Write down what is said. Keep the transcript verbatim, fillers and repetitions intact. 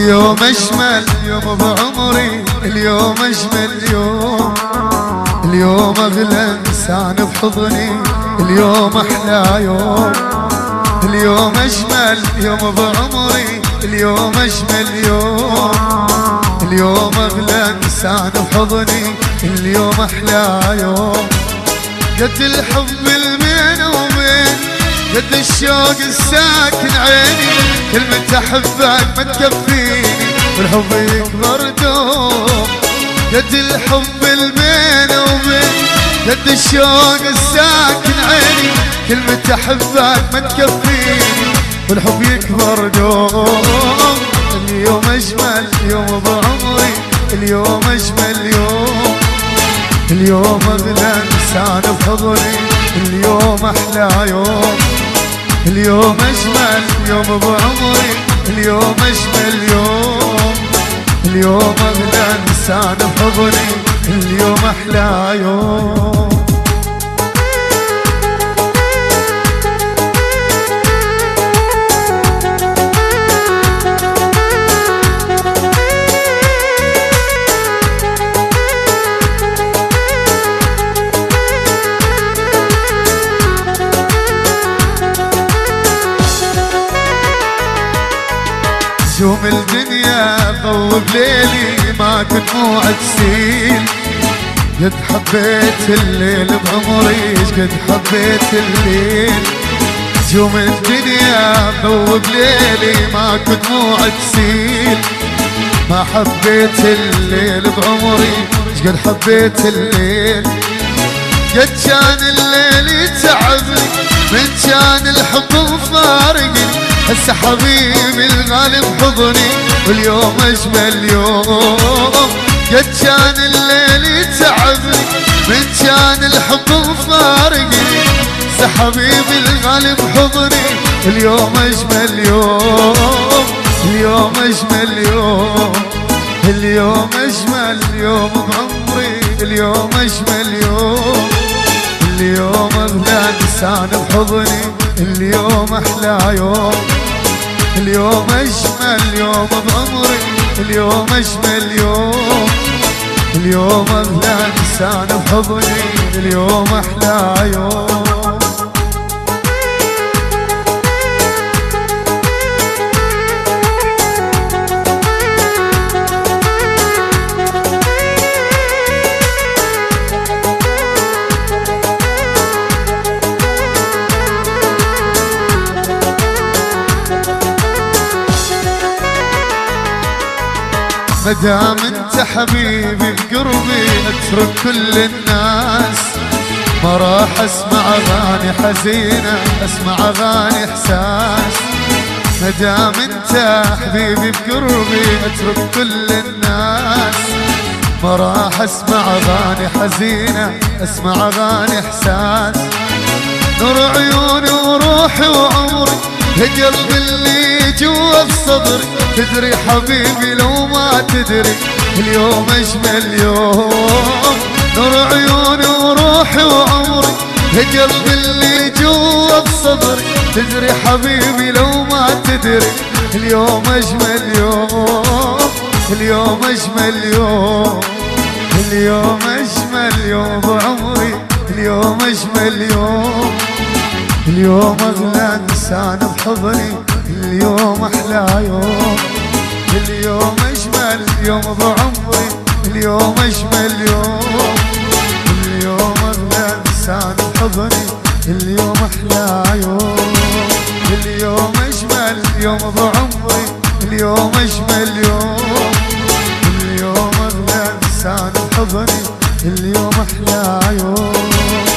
اليوم أجمل يوم بعمري، اليوم أجمل يوم، اليوم أغلى إنسان بحضني، اليوم أحلى يوم، اليوم أجمل يوم بعمري، اليوم أجمل يوم، اليوم أغلى إنسان بحضني، اليوم أحلى يوم. قد الحب البين وبين، قد الشوق الساكن عيني، كلمة أحبك ما تكفيني والحب يكبر دوم. قد الحب البين وبين، قد الشوق الساكن عيني، كلمة أحبك ما تكفيني والحب يكبر دوم. اليوم أجمل يوم بعمري، اليوم أجمل يوم، اليوم أغلى إنسان بحضني، اليوم أحلى يوم، اليوم أجمل يوم بعمري، اليوم أجمل يوم، اليوم أغلى إنسان بحضني، اليوم أحلى يوم. نجوم الدنيا ضوء بليلي ماكو دموع تسيل، قد حبيت الليل بعمري، قد حبيت الليل. نجوم الدنيا ضوء بليلي ماكو دموع تسيل، ما حبيت الليل بعمري، قد حبيت الليل. قد كان الليل يتعبني من كان الحب مفارقني، هسه حبيبي الغالي بحضني واليوم أجمل يوم. قد كان الليل يتعبني من كان الحب مفارقني، هسه حبيبي الغالي بحضني اليوم أجمل يوم، اليوم أجمل يوم، اليوم أجمل يوم بعمري، اليوم أجمل يوم، اليوم أغلى إنسان بحضني، اليوم أحلى يوم، اليوم أجمل يوم بعمري، اليوم أجمل يوم، اليوم أغلى إنسان بحضني، اليوم أحلى يوم. مدام انت حبيبي بقربي اترك كل الناس، ما راح اسمع اغاني حزينه، اسمع اغاني احساس. مدام انت حبيبي بقربي اترك كل الناس، ما راح اسمع اغاني حزينه، اسمع اغاني احساس. نور عيوني وروحي وعمري، قلبي اللي جوا بصدري، تدري حبيبي لو ما تدري اليوم أجمل يوم. نور عيوني وروحي وعمري، قلبي اللي جوا بصدري، تدري حبيبي لو ما تدري اليوم أجمل يوم، اليوم أجمل يوم، اليوم أجمل يوم بعمري، اليوم أجمل يوم، اليوم أغلى إنسان بحضني، اليوم أحلى يوم، اليوم أجمل يوم بعمري، اليوم أجمل يوم، اليوم أغلى إنسان بحضني، اليوم أحلى يوم، اليوم أجمل يوم بعمري، اليوم أجمل يوم، اليوم أغلى إنسان بحضني، اليوم أحلى يوم.